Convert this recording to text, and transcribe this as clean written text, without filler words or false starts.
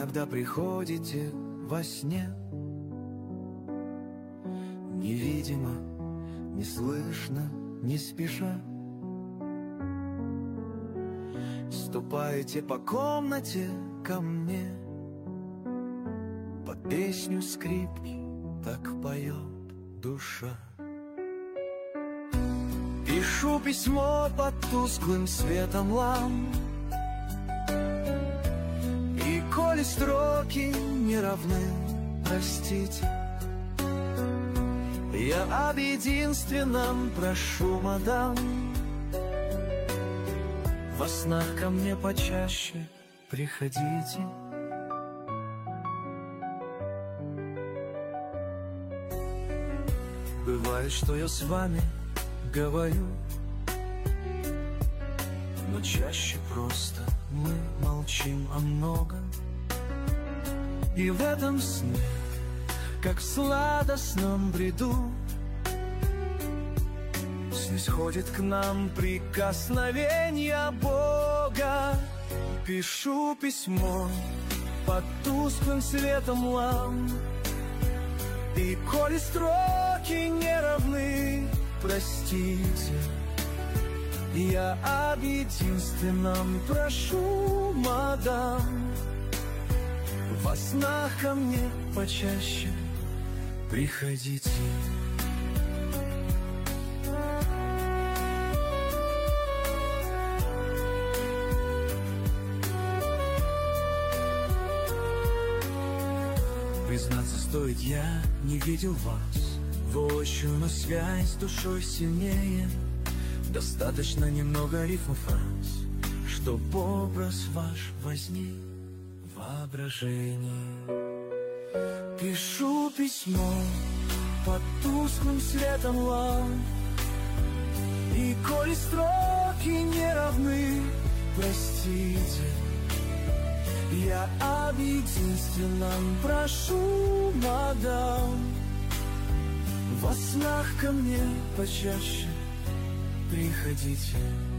иногда приходите во сне. Невидимо, неслышно, не спеша ступаете по комнате ко мне. Под песню скрипки так поет душа. Пишу письмо под тусклым светом ламп, и коли строки не равны, простите, я об единственном прошу, мадам. Во снах ко мне почаще приходите. Бывает, что я с вами говорю, но чаще просто мы молчим о многом. И в этом сне, как в сладостном бреду, снисходит к нам прикосновение Бога. Пишу письмо под тусклым светом ламп, и коли строки не равны, простите, я об единственном прошу, мадам. Во снах ко мне почаще приходите. Признаться стоит, я не видел вас воочию, но связь с душой сильнее. Достаточно немного рифм и фраз, чтоб образ ваш возник в воображении. Пишу письмо под тусклым светом ламп, и коли строки не равны, простите, я об единственном прошу, мадам. Во снах ко мне почаще приходите.